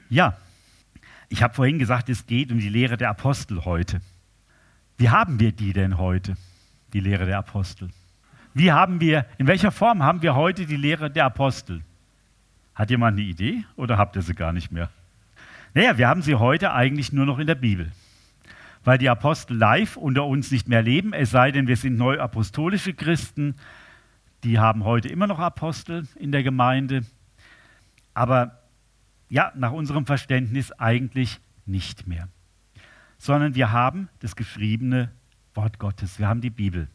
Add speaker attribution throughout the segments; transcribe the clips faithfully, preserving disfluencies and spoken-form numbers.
Speaker 1: Ja, ich habe vorhin gesagt, es geht um die Lehre der Apostel heute. Wie haben wir die denn heute, die Lehre der Apostel? Wie haben wir, in welcher Form haben wir heute die Lehre der Apostel? Hat jemand eine Idee oder habt ihr sie gar nicht mehr? Naja, wir haben sie heute eigentlich nur noch in der Bibel, weil die Apostel live unter uns nicht mehr leben, es sei denn, wir sind neuapostolische Christen, die haben heute immer noch Apostel in der Gemeinde, aber ja, nach unserem Verständnis eigentlich nicht mehr, sondern wir haben das geschriebene Wort Gottes, wir haben die Bibel.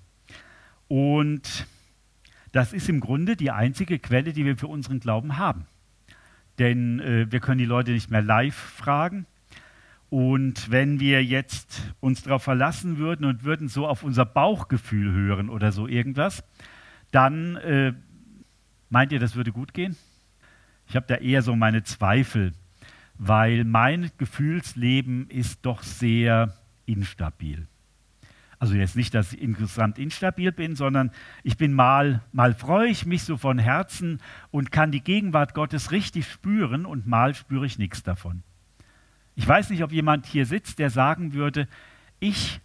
Speaker 1: Und das ist im Grunde die einzige Quelle, die wir für unseren Glauben haben. Denn äh, wir können die Leute nicht mehr live fragen. Und wenn wir jetzt uns darauf verlassen würden und würden so auf unser Bauchgefühl hören oder so irgendwas, dann äh, meint ihr, das würde gut gehen? Ich habe da eher so meine Zweifel, weil mein Gefühlsleben ist doch sehr instabil. Also jetzt nicht, dass ich insgesamt instabil bin, sondern ich bin mal, mal freue ich mich so von Herzen und kann die Gegenwart Gottes richtig spüren und mal spüre ich nichts davon. Ich weiß nicht, ob jemand hier sitzt, der sagen würde, ich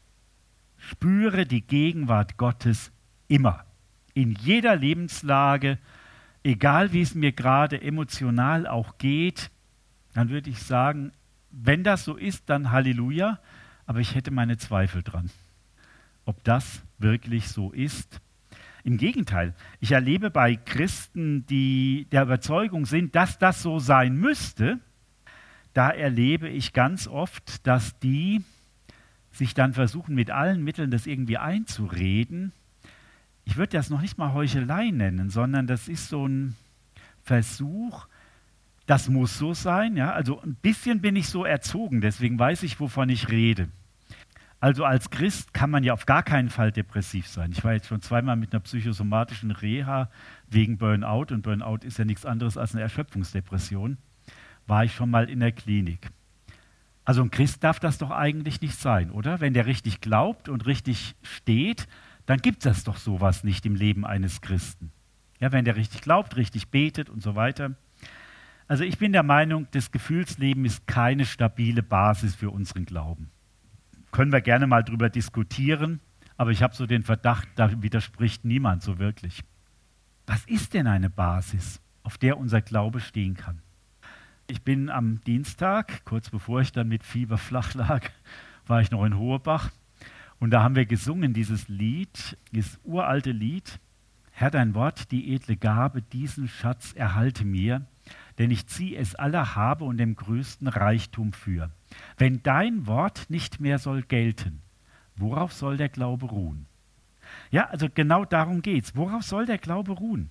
Speaker 1: spüre die Gegenwart Gottes immer, in jeder Lebenslage, egal wie es mir gerade emotional auch geht, dann würde ich sagen, wenn das so ist, dann Halleluja, aber ich hätte meine Zweifel dran. Ob das wirklich so ist. Im Gegenteil, ich erlebe bei Christen, die der Überzeugung sind, dass das so sein müsste, da erlebe ich ganz oft, dass die sich dann versuchen, mit allen Mitteln das irgendwie einzureden. Ich würde das noch nicht mal Heuchelei nennen, sondern das ist so ein Versuch, das muss so sein. Ja? Also ein bisschen bin ich so erzogen, deswegen weiß ich, wovon ich rede. Also als Christ kann man ja auf gar keinen Fall depressiv sein. Ich war jetzt schon zweimal mit einer psychosomatischen Reha wegen Burnout und Burnout ist ja nichts anderes als eine Erschöpfungsdepression. War ich schon mal in der Klinik. Also ein Christ darf das doch eigentlich nicht sein, oder? Wenn der richtig glaubt und richtig steht, dann gibt es doch sowas nicht im Leben eines Christen. Ja, wenn der richtig glaubt, richtig betet und so weiter. Also ich bin der Meinung, das Gefühlsleben ist keine stabile Basis für unseren Glauben. Können wir gerne mal drüber diskutieren, aber ich habe so den Verdacht, da widerspricht niemand so wirklich. Was ist denn eine Basis, auf der unser Glaube stehen kann? Ich bin am Dienstag, kurz bevor ich dann mit Fieber flach lag, war ich noch in Hohebach und da haben wir gesungen dieses Lied, dieses uralte Lied, Herr, dein Wort, die edle Gabe, diesen Schatz erhalte mir, denn ich zieh es aller habe und dem größten Reichtum für. Wenn dein Wort nicht mehr soll gelten, worauf soll der Glaube ruhen? Ja, also genau darum geht's. Worauf soll der Glaube ruhen?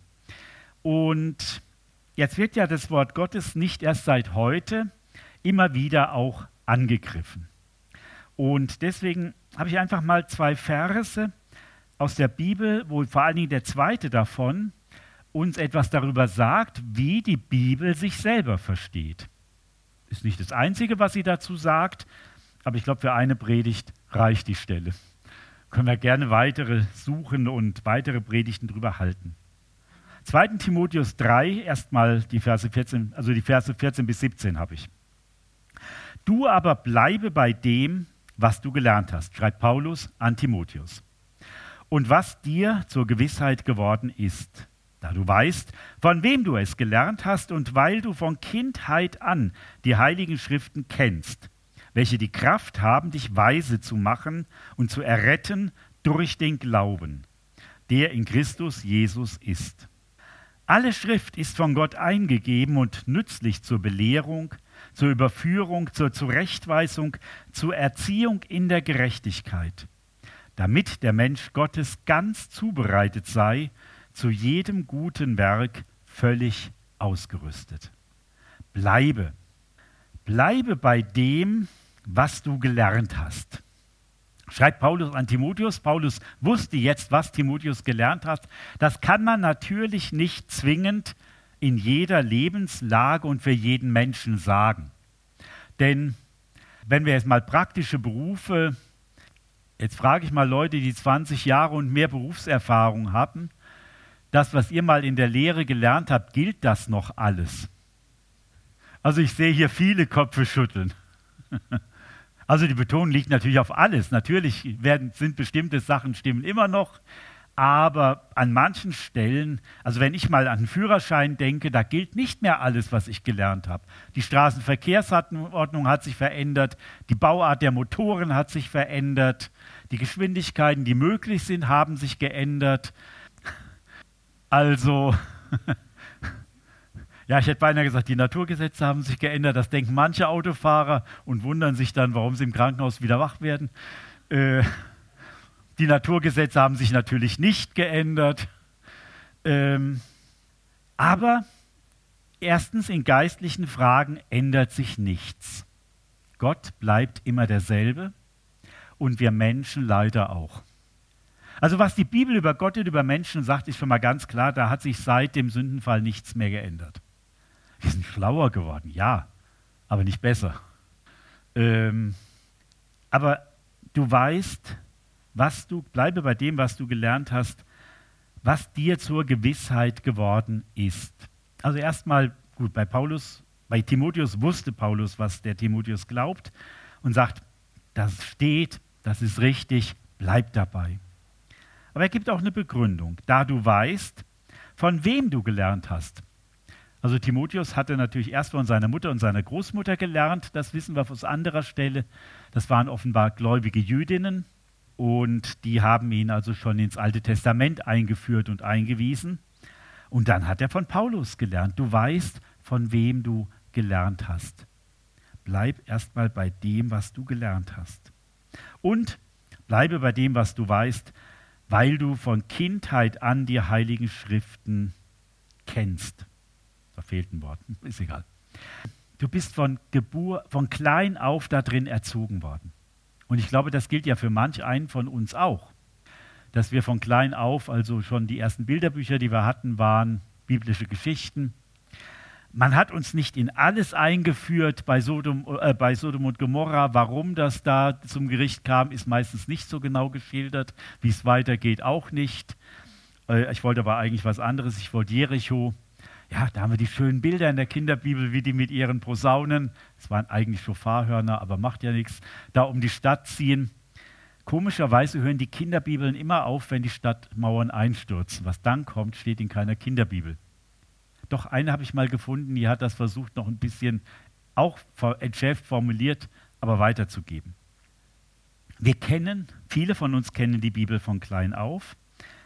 Speaker 1: Und jetzt wird ja das Wort Gottes nicht erst seit heute immer wieder auch angegriffen. Und deswegen habe ich einfach mal zwei Verse aus der Bibel, wo vor allen Dingen der zweite davon uns etwas darüber sagt, wie die Bibel sich selber versteht. Ist nicht das Einzige, was sie dazu sagt, aber ich glaube, für eine Predigt reicht die Stelle. Können wir gerne weitere suchen und weitere Predigten drüber halten. zweiter Timotheus drei, erstmal die Verse vierzehn, also die Verse vierzehn bis siebzehn habe ich. Du aber bleibe bei dem, was du gelernt hast, schreibt Paulus an Timotheus. Und was dir zur Gewissheit geworden ist, da du weißt, von wem du es gelernt hast und weil du von Kindheit an die Heiligen Schriften kennst, welche die Kraft haben, dich weise zu machen und zu erretten durch den Glauben, der in Christus Jesus ist. Alle Schrift ist von Gott eingegeben und nützlich zur Belehrung, zur Überführung, zur Zurechtweisung, zur Erziehung in der Gerechtigkeit, damit der Mensch Gottes ganz zubereitet sei, zu jedem guten Werk völlig ausgerüstet. Bleibe, bleibe bei dem, was du gelernt hast. Schreibt Paulus an Timotheus. Paulus wusste jetzt, was Timotheus gelernt hat. Das kann man natürlich nicht zwingend in jeder Lebenslage und für jeden Menschen sagen. Denn wenn wir jetzt mal praktische Berufe, jetzt frage ich mal Leute, die zwanzig Jahre und mehr Berufserfahrung haben, das, was ihr mal in der Lehre gelernt habt, gilt das noch alles? Also ich sehe hier viele Köpfe schütteln. Also die Betonung liegt natürlich auf alles. Natürlich werden, sind bestimmte Sachen stimmen immer noch, aber an manchen Stellen, also wenn ich mal an den Führerschein denke, da gilt nicht mehr alles, was ich gelernt habe. Die Straßenverkehrsordnung hat sich verändert, die Bauart der Motoren hat sich verändert, die Geschwindigkeiten, die möglich sind, haben sich geändert. Also, ja, ich hätte beinahe gesagt, die Naturgesetze haben sich geändert. Das denken manche Autofahrer und wundern sich dann, warum sie im Krankenhaus wieder wach werden. Äh, die Naturgesetze haben sich natürlich nicht geändert. Ähm, aber erstens, in geistlichen Fragen ändert sich nichts. Gott bleibt immer derselbe und wir Menschen leider auch. Also was die Bibel über Gott und über Menschen sagt, ist schon mal ganz klar, da hat sich seit dem Sündenfall nichts mehr geändert. Wir sind schlauer geworden, ja, aber nicht besser. Ähm, aber du weißt, was du, bleibe bei dem, was du gelernt hast, was dir zur Gewissheit geworden ist. Also erstmal, gut, bei Paulus, bei Timotheus wusste Paulus, was der Timotheus glaubt und sagt, das steht, das ist richtig, bleib dabei. Aber er gibt auch eine Begründung, da du weißt, von wem du gelernt hast. Also Timotheus hatte natürlich erst von seiner Mutter und seiner Großmutter gelernt, das wissen wir aus anderer Stelle. Das waren offenbar gläubige Jüdinnen und die haben ihn also schon ins Alte Testament eingeführt und eingewiesen. Und dann hat er von Paulus gelernt. Du weißt, von wem du gelernt hast. Bleib erstmal bei dem, was du gelernt hast. Und bleibe bei dem, was du weißt, weil du von Kindheit an die Heiligen Schriften kennst. Da fehlt ein Wort, ist egal. Du bist von Geburt, von klein auf da drin erzogen worden. Und ich glaube, das gilt ja für manch einen von uns auch. Dass wir von klein auf, also schon die ersten Bilderbücher, die wir hatten, waren biblische Geschichten. Man hat uns nicht in alles eingeführt bei Sodom, äh, bei Sodom und Gomorra. Warum das da zum Gericht kam, ist meistens nicht so genau geschildert. Wie es weitergeht, auch nicht. Äh, ich wollte aber eigentlich was anderes. Ich wollte Jericho. Ja, da haben wir die schönen Bilder in der Kinderbibel, wie die mit ihren Posaunen, es waren eigentlich Schofarhörner, aber macht ja nichts, da um die Stadt ziehen. Komischerweise hören die Kinderbibeln immer auf, wenn die Stadtmauern einstürzen. Was dann kommt, steht in keiner Kinderbibel. Doch eine habe ich mal gefunden, die hat das versucht, noch ein bisschen auch entschärft formuliert, aber weiterzugeben. Wir kennen, viele von uns kennen die Bibel von klein auf.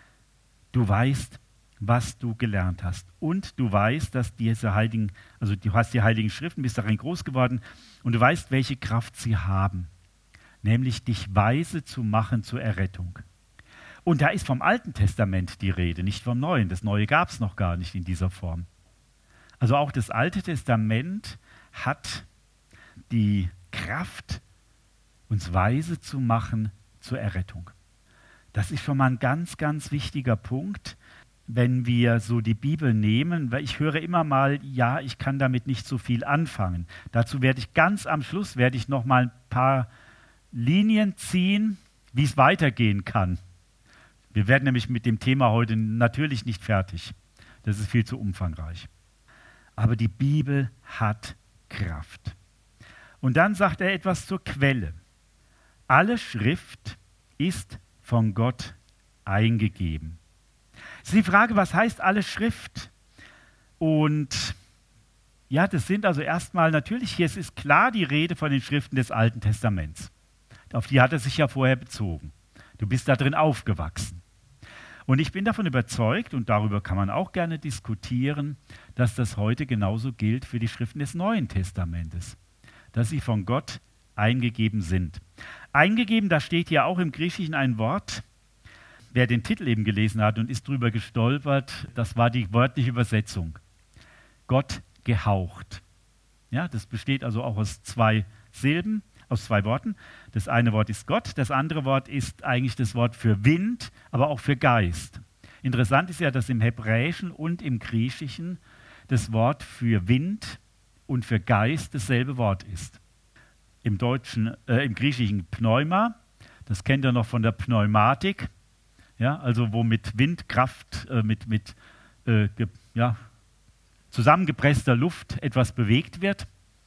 Speaker 1: Du weißt, was du gelernt hast. Und du weißt, dass diese Heiligen, also du hast die Heiligen Schriften, bist darin groß geworden und du weißt, welche Kraft sie haben. Nämlich dich weise zu machen zur Errettung. Und da ist vom Alten Testament die Rede, nicht vom Neuen. Das Neue gab es noch gar nicht in dieser Form. Also auch das Alte Testament hat die Kraft, uns weise zu machen zur Errettung. Das ist schon mal ein ganz, ganz wichtiger Punkt, wenn wir so die Bibel nehmen, weil ich höre immer mal, ja, ich kann damit nicht so viel anfangen. Dazu werde ich ganz am Schluss, werde ich noch mal ein paar Linien ziehen, wie es weitergehen kann. Wir werden nämlich mit dem Thema heute natürlich nicht fertig. Das ist viel zu umfangreich. Aber die Bibel hat Kraft. Und dann sagt er etwas zur Quelle. Alle Schrift ist von Gott eingegeben. Es ist die Frage, was heißt alle Schrift? Und ja, das sind also erstmal natürlich, hier ist klar die Rede von den Schriften des Alten Testaments. Auf die hat er sich ja vorher bezogen. Du bist da drin aufgewachsen. Und ich bin davon überzeugt, und darüber kann man auch gerne diskutieren, dass das heute genauso gilt für die Schriften des Neuen Testamentes, dass sie von Gott eingegeben sind. Eingegeben, da steht ja auch im Griechischen ein Wort, wer den Titel eben gelesen hat und ist drüber gestolpert, das war die wörtliche Übersetzung. Gott gehaucht. Ja, das besteht also auch aus zwei Silben, aus zwei Worten. Das eine Wort ist Gott, das andere Wort ist eigentlich das Wort für Wind, aber auch für Geist. Interessant ist ja, dass im Hebräischen und im Griechischen das Wort für Wind und für Geist dasselbe Wort ist. Im Deutschen, äh, im Griechischen Pneuma, das kennt ihr noch von der Pneumatik. Ja, also wo mit Windkraft, äh, mit, mit äh, ge, ja, zusammengepresster Luft etwas bewegt wird.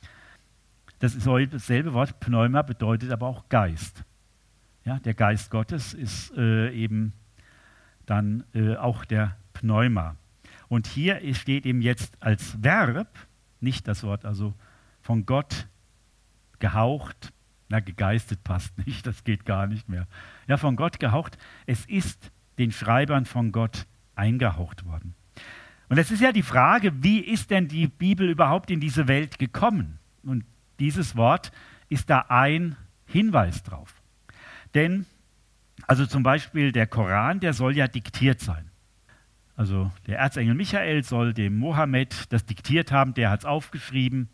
Speaker 1: Das ist dasselbe Wort, Pneuma, bedeutet aber auch Geist. Ja, der Geist Gottes ist äh, eben dann äh, auch der Pneuma. Und hier steht eben jetzt als Verb, nicht das Wort, also von Gott gehaucht, na, gegeistet passt nicht, das geht gar nicht mehr. Ja, von Gott gehaucht, es ist den Schreibern von Gott eingehaucht worden. Und es ist ja die Frage, wie ist denn die Bibel überhaupt in diese Welt gekommen? Und dieses Wort ist da ein Hinweis drauf. Denn, also zum Beispiel der Koran, der soll ja diktiert sein. Also der Erzengel Michael soll dem Mohammed das diktiert haben, der hat es aufgeschrieben.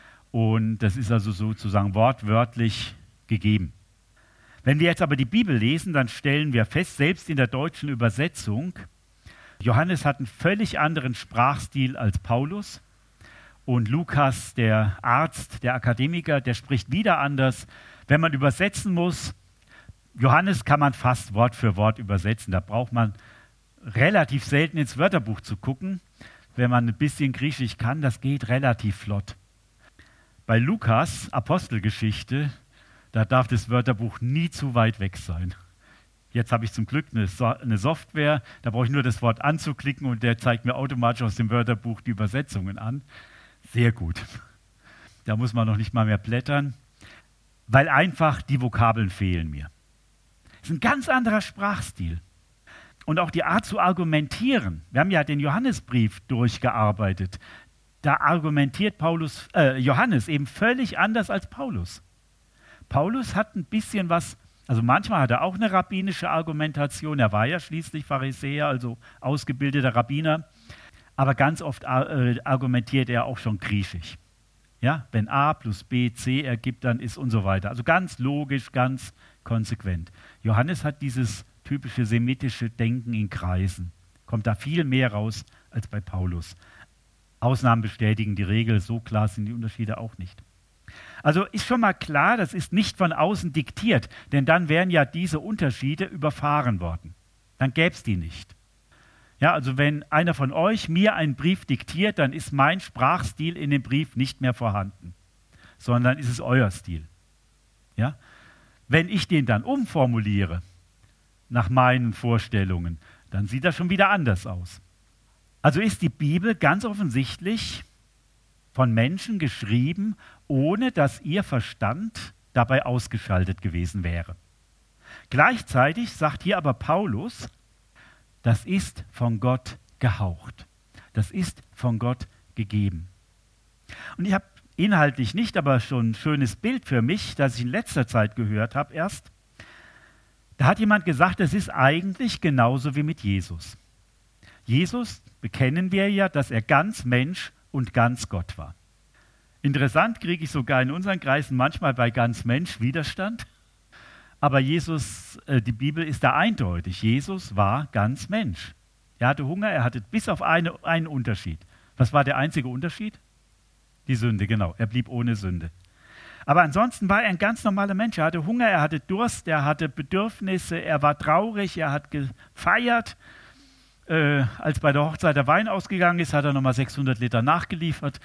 Speaker 1: Und das ist also sozusagen wortwörtlich gegeben. Wenn wir jetzt aber die Bibel lesen, dann stellen wir fest, selbst in der deutschen Übersetzung, Johannes hat einen völlig anderen Sprachstil als Paulus. Und Lukas, der Arzt, der Akademiker, der spricht wieder anders. Wenn man übersetzen muss, Johannes kann man fast Wort für Wort übersetzen. Da braucht man relativ selten ins Wörterbuch zu gucken. Wenn man ein bisschen Griechisch kann, das geht relativ flott. Bei Lukas, Apostelgeschichte, da darf das Wörterbuch nie zu weit weg sein. Jetzt habe ich zum Glück eine, so- eine Software, da brauche ich nur das Wort anzuklicken und der zeigt mir automatisch aus dem Wörterbuch die Übersetzungen an. Sehr gut. Da muss man noch nicht mal mehr blättern, weil einfach die Vokabeln fehlen mir. Das ist ein ganz anderer Sprachstil. Und auch die Art zu argumentieren. Wir haben ja den Johannesbrief durchgearbeitet. Da argumentiert Paulus, äh, Johannes eben völlig anders als Paulus. Paulus hat ein bisschen was, also manchmal hat er auch eine rabbinische Argumentation, er war ja schließlich Pharisäer, also ausgebildeter Rabbiner, aber ganz oft äh, argumentiert er auch schon griechisch. Ja, wenn A plus B C ergibt, dann ist und so weiter. Also ganz logisch, ganz konsequent. Johannes hat dieses typische semitische Denken in Kreisen, kommt da viel mehr raus als bei Paulus. Ausnahmen bestätigen die Regel, so klar sind die Unterschiede auch nicht. Also ist schon mal klar, das ist nicht von außen diktiert, denn dann wären ja diese Unterschiede überfahren worden. Dann gäbe es die nicht. Ja, also wenn einer von euch mir einen Brief diktiert, dann ist mein Sprachstil in dem Brief nicht mehr vorhanden, sondern ist es euer Stil. Ja? Wenn ich den dann umformuliere, nach meinen Vorstellungen, dann sieht das schon wieder anders aus. Also ist die Bibel ganz offensichtlich von Menschen geschrieben, ohne dass ihr Verstand dabei ausgeschaltet gewesen wäre. Gleichzeitig sagt hier aber Paulus, das ist von Gott gehaucht. Das ist von Gott gegeben. Und ich habe inhaltlich nicht, aber schon ein schönes Bild für mich, das ich in letzter Zeit gehört habe erst. Da hat jemand gesagt, es ist eigentlich genauso wie mit Jesus. Jesus bekennen wir ja, dass er ganz Mensch und ganz Gott war. Interessant, kriege ich sogar in unseren Kreisen manchmal bei ganz Mensch Widerstand. Aber Jesus, äh, die Bibel ist da eindeutig. Jesus war ganz Mensch. Er hatte Hunger, er hatte bis auf eine, einen Unterschied. Was war der einzige Unterschied? Die Sünde, genau. Er blieb ohne Sünde. Aber ansonsten war er ein ganz normaler Mensch. Er hatte Hunger, er hatte Durst, er hatte Bedürfnisse, er war traurig, er hat gefeiert. Äh, als bei der Hochzeit der Wein ausgegangen ist, hat er nochmal sechshundert Liter nachgeliefert.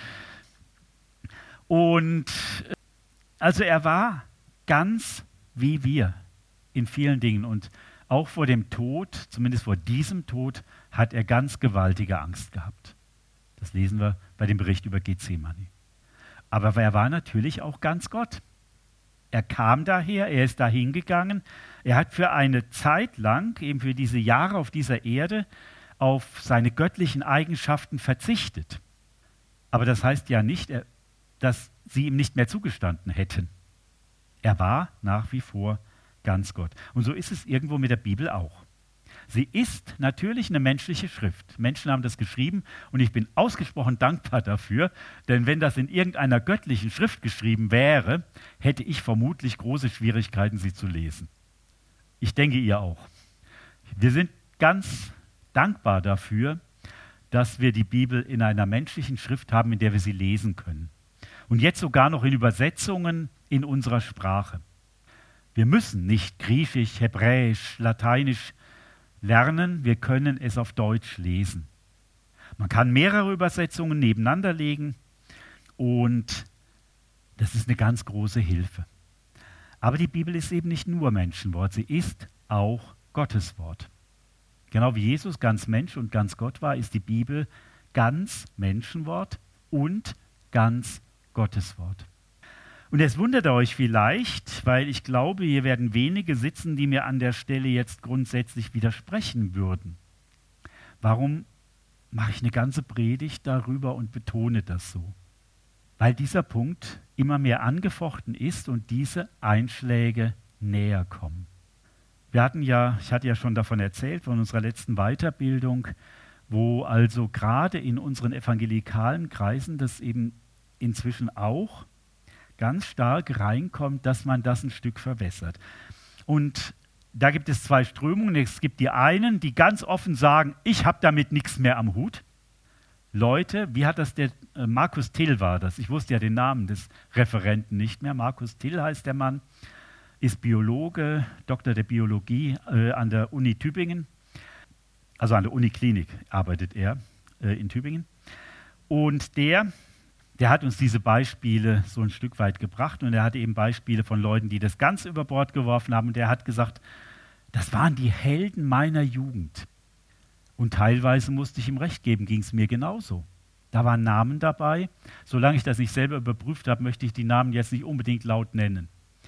Speaker 1: Und äh, also er war ganz wie wir in vielen Dingen. Und auch vor dem Tod, zumindest vor diesem Tod, hat er ganz gewaltige Angst gehabt. Das lesen wir bei dem Bericht über Gethsemane. Aber er war natürlich auch ganz Gott. Er kam daher, er ist dahin gegangen. Er hat für eine Zeit lang, eben für diese Jahre auf dieser Erde, auf seine göttlichen Eigenschaften verzichtet. Aber das heißt ja nicht, dass sie ihm nicht mehr zugestanden hätten. Er war nach wie vor ganz Gott. Und so ist es irgendwo mit der Bibel auch. Sie ist natürlich eine menschliche Schrift. Menschen haben das geschrieben und ich bin ausgesprochen dankbar dafür, denn wenn das in irgendeiner göttlichen Schrift geschrieben wäre, hätte ich vermutlich große Schwierigkeiten, sie zu lesen. Ich denke, ihr auch. Wir sind ganz dankbar dafür, dass wir die Bibel in einer menschlichen Schrift haben, in der wir sie lesen können. Und jetzt sogar noch in Übersetzungen in unserer Sprache. Wir müssen nicht Griechisch, Hebräisch, Lateinisch lernen, wir können es auf Deutsch lesen. Man kann mehrere Übersetzungen nebeneinander legen und das ist eine ganz große Hilfe. Aber die Bibel ist eben nicht nur Menschenwort, sie ist auch Gottes Wort. Genau wie Jesus ganz Mensch und ganz Gott war, ist die Bibel ganz Menschenwort und ganz Gottes Wort. Und jetzt wundert ihr euch vielleicht, weil ich glaube, hier werden wenige sitzen, die mir an der Stelle jetzt grundsätzlich widersprechen würden. Warum mache ich eine ganze Predigt darüber und betone das so? Weil dieser Punkt immer mehr angefochten ist und diese Einschläge näher kommen. Wir hatten ja, ich hatte ja schon davon erzählt, von unserer letzten Weiterbildung, wo also gerade in unseren evangelikalen Kreisen das eben inzwischen auch ganz stark reinkommt, dass man das ein Stück verwässert. Und da gibt es zwei Strömungen. Es gibt die einen, die ganz offen sagen, ich habe damit nichts mehr am Hut. Leute, wie hat das der, äh, Markus Till war das, ich wusste ja den Namen des Referenten nicht mehr, Markus Till heißt der Mann, ist Biologe, Doktor der Biologie äh, an der Uni Tübingen, also an der Uniklinik arbeitet er äh, in Tübingen. Und der, der hat uns diese Beispiele so ein Stück weit gebracht und er hatte eben Beispiele von Leuten, die das ganz über Bord geworfen haben und der hat gesagt, das waren die Helden meiner Jugend. Und teilweise musste ich ihm recht geben, ging es mir genauso. Da waren Namen dabei. Solange ich das nicht selber überprüft habe, möchte ich die Namen jetzt nicht unbedingt laut nennen.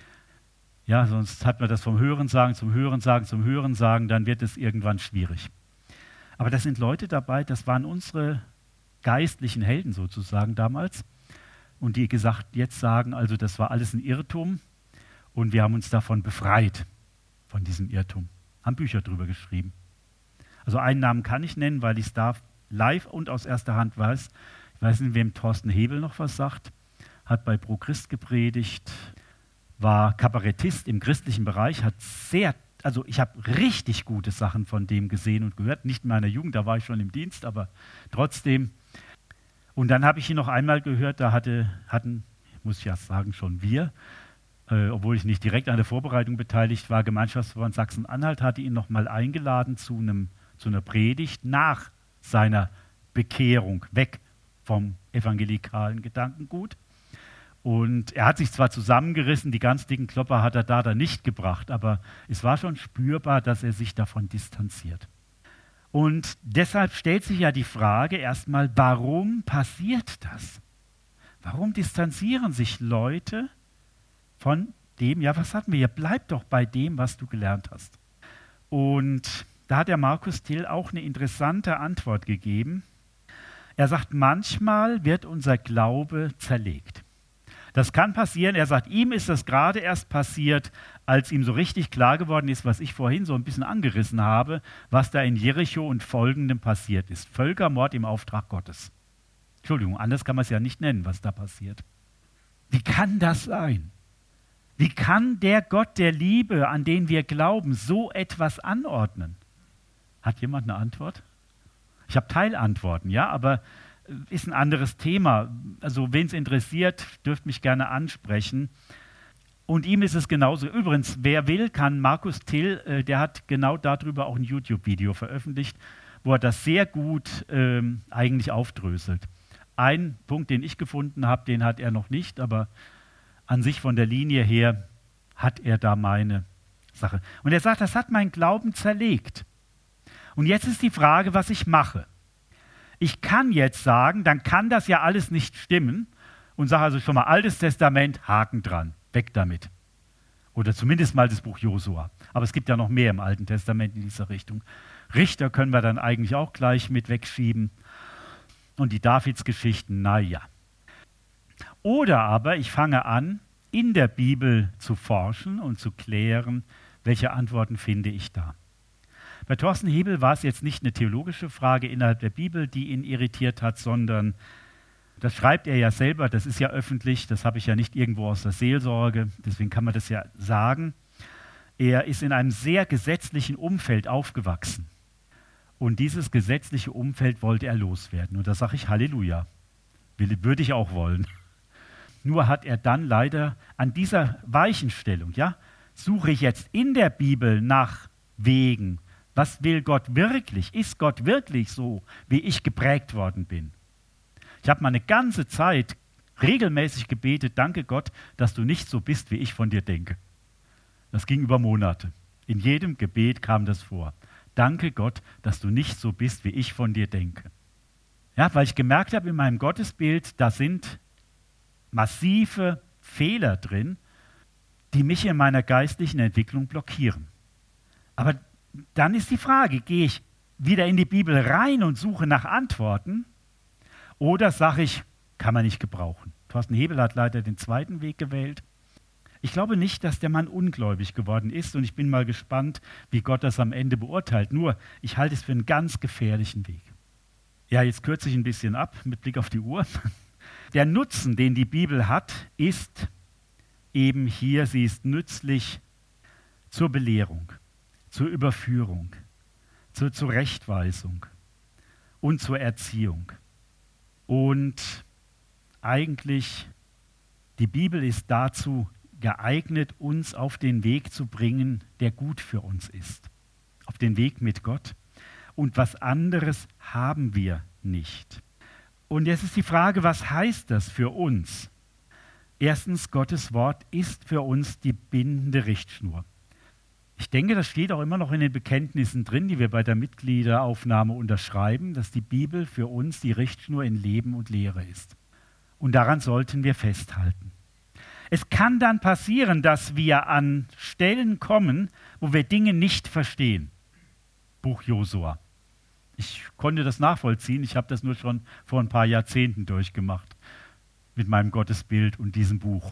Speaker 1: Ja, sonst hat man das vom Hörensagen zum Hörensagen zum Hörensagen, dann wird es irgendwann schwierig. Aber da sind Leute dabei, das waren unsere geistlichen Helden sozusagen damals. Und die gesagt jetzt sagen, also das war alles ein Irrtum und wir haben uns davon befreit, von diesem Irrtum. Haben Bücher drüber geschrieben. Also einen Namen kann ich nennen, weil ich es da live und aus erster Hand weiß. Ich weiß nicht, wem Thorsten Hebel noch was sagt. Hat bei Pro Christ gepredigt, war Kabarettist im christlichen Bereich, hat sehr, also ich habe richtig gute Sachen von dem gesehen und gehört. Nicht in meiner Jugend, da war ich schon im Dienst, aber trotzdem. Und dann habe ich ihn noch einmal gehört, da hatte, hatten, muss ich ja sagen, schon wir, äh, obwohl ich nicht direkt an der Vorbereitung beteiligt war, Gemeinschaftsverband Sachsen-Anhalt hatte ihn noch mal eingeladen zu einem zu einer Predigt nach seiner Bekehrung, weg vom evangelikalen Gedankengut. Und er hat sich zwar zusammengerissen, die ganz dicken Klopper hat er da dann nicht gebracht, aber es war schon spürbar, dass er sich davon distanziert. Und deshalb stellt sich ja die Frage erstmal, warum passiert das? Warum distanzieren sich Leute von dem, ja, was hatten wir hier, bleib doch bei dem, was du gelernt hast. Und da hat der Markus Till auch eine interessante Antwort gegeben. Er sagt, manchmal wird unser Glaube zerlegt. Das kann passieren. Er sagt, ihm ist das gerade erst passiert, als ihm so richtig klar geworden ist, was ich vorhin so ein bisschen angerissen habe, was da in Jericho und Folgendem passiert ist. Völkermord im Auftrag Gottes. Entschuldigung, anders kann man es ja nicht nennen, was da passiert. Wie kann das sein? Wie kann der Gott der Liebe, an den wir glauben, so etwas anordnen? Hat jemand eine Antwort? Ich habe Teilantworten, ja, aber ist ein anderes Thema. Also wen es interessiert, dürft mich gerne ansprechen. Und ihm ist es genauso. Übrigens, wer will, kann Markus Till, äh, der hat genau darüber auch ein YouTube-Video veröffentlicht, wo er das sehr gut ähm, eigentlich aufdröselt. Ein Punkt, den ich gefunden habe, den hat er noch nicht, aber an sich von der Linie her hat er da meine Sache. Und er sagt, das hat mein Glauben zerlegt. Und jetzt ist die Frage, was ich mache. Ich kann jetzt sagen, dann kann das ja alles nicht stimmen und sage also schon mal Altes Testament, Haken dran, weg damit. Oder zumindest mal das Buch Josua. Aber es gibt ja noch mehr im Alten Testament in dieser Richtung. Richter können wir dann eigentlich auch gleich mit wegschieben. Und die Davidsgeschichten, naja. Oder aber ich fange an, in der Bibel zu forschen und zu klären, welche Antworten finde ich da. Bei Thorsten Hebel war es jetzt nicht eine theologische Frage innerhalb der Bibel, die ihn irritiert hat, sondern, das schreibt er ja selber, das ist ja öffentlich, das habe ich ja nicht irgendwo aus der Seelsorge, deswegen kann man das ja sagen. Er ist in einem sehr gesetzlichen Umfeld aufgewachsen. Und dieses gesetzliche Umfeld wollte er loswerden. Und da sage ich Halleluja, würde ich auch wollen. Nur hat er dann leider an dieser Weichenstellung, ja, suche ich jetzt in der Bibel nach Wegen, Was will Gott wirklich? Ist Gott wirklich so, wie ich geprägt worden bin? Ich habe mal eine ganze Zeit regelmäßig gebetet, danke Gott, dass du nicht so bist, wie ich von dir denke. Das ging über Monate. In jedem Gebet kam das vor. Danke Gott, dass du nicht so bist, wie ich von dir denke. Ja, weil ich gemerkt habe in meinem Gottesbild, da sind massive Fehler drin, die mich in meiner geistlichen Entwicklung blockieren. Aber dann ist die Frage, gehe ich wieder in die Bibel rein und suche nach Antworten oder sage ich, kann man nicht gebrauchen. Thorsten Hebel hat leider den zweiten Weg gewählt. Ich glaube nicht, dass der Mann ungläubig geworden ist und ich bin mal gespannt, wie Gott das am Ende beurteilt. Nur, ich halte es für einen ganz gefährlichen Weg. Ja, jetzt kürze ich ein bisschen ab mit Blick auf die Uhr. Der Nutzen, den die Bibel hat, ist eben hier, sie ist nützlich zur Belehrung, zur Überführung, zur Zurechtweisung und zur Erziehung. Und eigentlich, die Bibel ist dazu geeignet, uns auf den Weg zu bringen, der gut für uns ist. Auf den Weg mit Gott. Und was anderes haben wir nicht. Und jetzt ist die Frage, was heißt das für uns? Erstens, Gottes Wort ist für uns die bindende Richtschnur. Ich denke, das steht auch immer noch in den Bekenntnissen drin, die wir bei der Mitgliederaufnahme unterschreiben, dass die Bibel für uns die Richtschnur in Leben und Lehre ist. Und daran sollten wir festhalten. Es kann dann passieren, dass wir an Stellen kommen, wo wir Dinge nicht verstehen. Buch Josua. Ich konnte das nachvollziehen, ich habe das nur schon vor ein paar Jahrzehnten durchgemacht mit meinem Gottesbild und diesem Buch.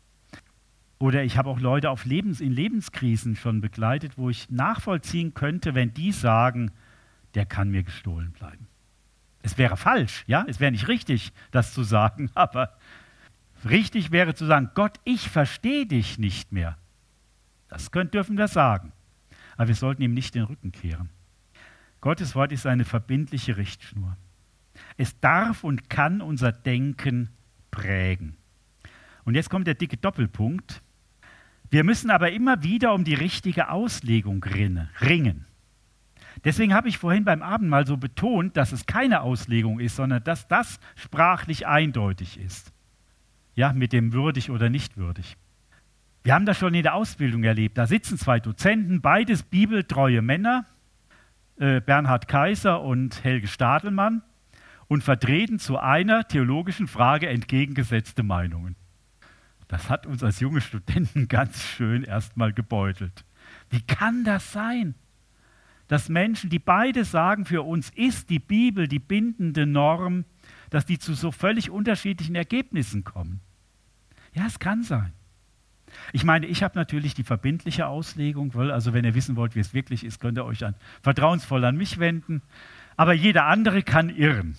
Speaker 1: Oder ich habe auch Leute auf Lebens, in Lebenskrisen schon begleitet, wo ich nachvollziehen könnte, wenn die sagen, der kann mir gestohlen bleiben. Es wäre falsch, ja, es wäre nicht richtig, das zu sagen, aber richtig wäre zu sagen, Gott, ich verstehe dich nicht mehr. Das können, dürfen wir sagen. Aber wir sollten ihm nicht den Rücken kehren. Gottes Wort ist eine verbindliche Richtschnur. Es darf und kann unser Denken prägen. Und jetzt kommt der dicke Doppelpunkt. Wir müssen aber immer wieder um die richtige Auslegung ringen. Deswegen habe ich vorhin beim Abendmahl so betont, dass es keine Auslegung ist, sondern dass das sprachlich eindeutig ist. Ja, mit dem würdig oder nicht würdig. Wir haben das schon in der Ausbildung erlebt. Da sitzen zwei Dozenten, beides bibeltreue Männer, äh, Bernhard Kaiser und Helge Stadelmann, und vertreten zu einer theologischen Frage entgegengesetzte Meinungen. Das hat uns als junge Studenten ganz schön erstmal gebeutelt. Wie kann das sein, dass Menschen, die beide sagen, für uns ist die Bibel die bindende Norm, dass die zu so völlig unterschiedlichen Ergebnissen kommen? Ja, es kann sein. Ich meine, ich habe natürlich die verbindliche Auslegung, weil, also wenn ihr wissen wollt, wie es wirklich ist, könnt ihr euch an, vertrauensvoll an mich wenden. Aber jeder andere kann irren.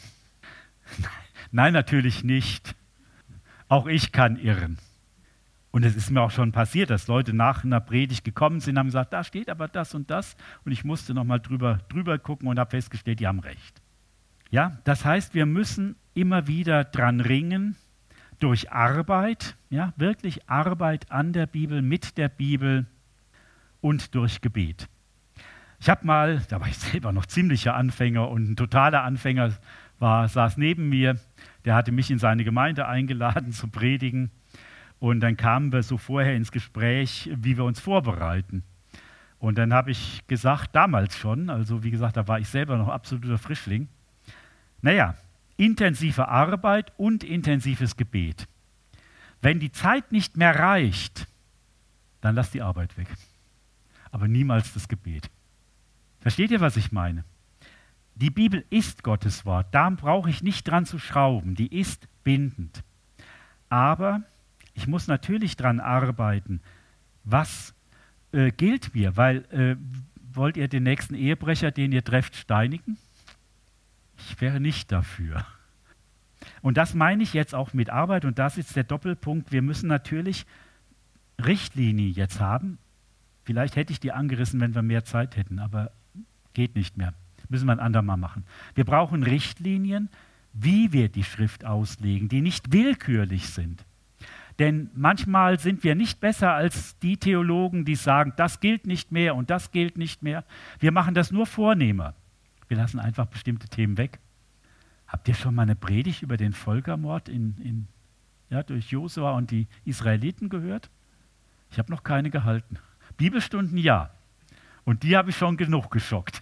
Speaker 1: Nein, natürlich nicht. Auch ich kann irren. Und es ist mir auch schon passiert, dass Leute nach einer Predigt gekommen sind und haben gesagt, da steht aber das und das. Und ich musste nochmal drüber, drüber gucken und habe festgestellt, die haben recht. Ja, das heißt, wir müssen immer wieder dran ringen, durch Arbeit, ja, wirklich Arbeit an der Bibel, mit der Bibel und durch Gebet. Ich habe mal, da war ich selber noch ziemlicher Anfänger und ein totaler Anfänger war, saß neben mir, der hatte mich in seine Gemeinde eingeladen zu predigen und dann kamen wir so vorher ins Gespräch, wie wir uns vorbereiten. Und dann habe ich gesagt, damals schon, also wie gesagt, da war ich selber noch absoluter Frischling, naja, intensive Arbeit und intensives Gebet. Wenn die Zeit nicht mehr reicht, dann lass die Arbeit weg. Aber niemals das Gebet. Versteht ihr, was ich meine? Die Bibel ist Gottes Wort. Da brauche ich nicht dran zu schrauben. Die ist bindend. Aber ich muss natürlich dran arbeiten. Was äh, gilt mir? Weil, äh, wollt ihr den nächsten Ehebrecher, den ihr trefft, steinigen? Ich wäre nicht dafür. Und das meine ich jetzt auch mit Arbeit und das ist der Doppelpunkt. Wir müssen natürlich Richtlinie jetzt haben. Vielleicht hätte ich die angerissen, wenn wir mehr Zeit hätten, aber geht nicht mehr. Müssen wir ein andermal machen. Wir brauchen Richtlinien, wie wir die Schrift auslegen, die nicht willkürlich sind. Denn manchmal sind wir nicht besser als die Theologen, die sagen, das gilt nicht mehr und das gilt nicht mehr. Wir machen das nur vornehmer. Wir lassen einfach bestimmte Themen weg. Habt ihr schon mal eine Predigt über den Völkermord in, in, ja, durch Josua und die Israeliten gehört? Ich habe noch keine gehalten. Bibelstunden ja. Und die habe ich schon genug geschockt.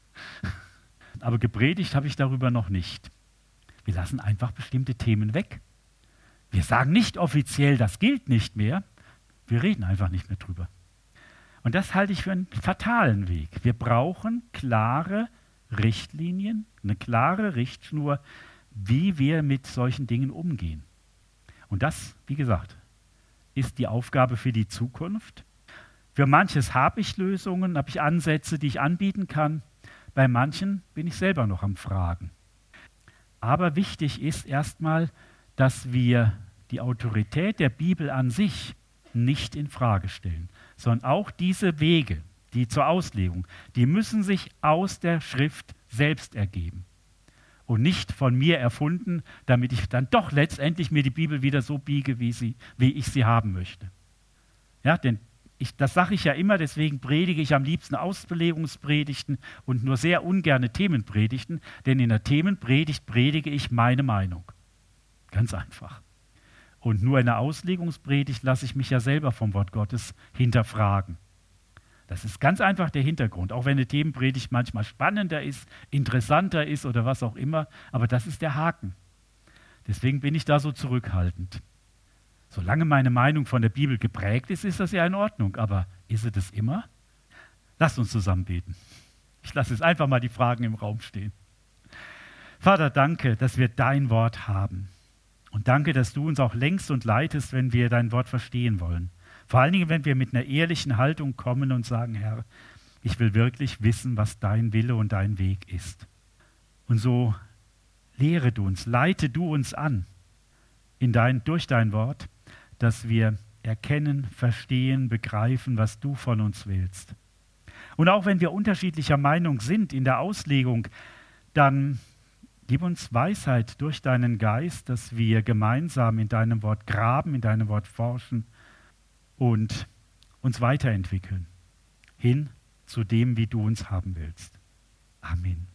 Speaker 1: Aber gepredigt habe ich darüber noch nicht. Wir lassen einfach bestimmte Themen weg. Wir sagen nicht offiziell, das gilt nicht mehr. Wir reden einfach nicht mehr drüber. Und das halte ich für einen fatalen Weg. Wir brauchen klare Richtlinien, eine klare Richtschnur, wie wir mit solchen Dingen umgehen. Und das, wie gesagt, ist die Aufgabe für die Zukunft. Für manches habe ich Lösungen, habe ich Ansätze, die ich anbieten kann. Bei manchen bin ich selber noch am Fragen. Aber wichtig ist erstmal, dass wir die Autorität der Bibel an sich nicht in Frage stellen, sondern auch diese Wege, die zur Auslegung, die müssen sich aus der Schrift selbst ergeben und nicht von mir erfunden, damit ich dann doch letztendlich mir die Bibel wieder so biege, wie, sie, wie ich sie haben möchte. Ja, denn ich, das sage ich ja immer, deswegen predige ich am liebsten Auslegungspredigten und nur sehr ungerne Themenpredigten, denn in der Themenpredigt predige ich meine Meinung. Ganz einfach. Und nur in der Auslegungspredigt lasse ich mich ja selber vom Wort Gottes hinterfragen. Das ist ganz einfach der Hintergrund, auch wenn eine Themenpredigt manchmal spannender ist, interessanter ist oder was auch immer, aber das ist der Haken. Deswegen bin ich da so zurückhaltend. Solange meine Meinung von der Bibel geprägt ist, ist das ja in Ordnung, aber ist es das immer? Lasst uns zusammen beten. Ich lasse jetzt einfach mal die Fragen im Raum stehen. Vater, danke, dass wir dein Wort haben. Und danke, dass du uns auch lenkst und leitest, wenn wir dein Wort verstehen wollen. Vor allen Dingen, wenn wir mit einer ehrlichen Haltung kommen und sagen, Herr, ich will wirklich wissen, was dein Wille und dein Weg ist. Und so lehre du uns, leite du uns an in dein, durch dein Wort, dass wir erkennen, verstehen, begreifen, was du von uns willst. Und auch wenn wir unterschiedlicher Meinung sind in der Auslegung, dann gib uns Weisheit durch deinen Geist, dass wir gemeinsam in deinem Wort graben, in deinem Wort forschen und uns weiterentwickeln, hin zu dem, wie du uns haben willst. Amen.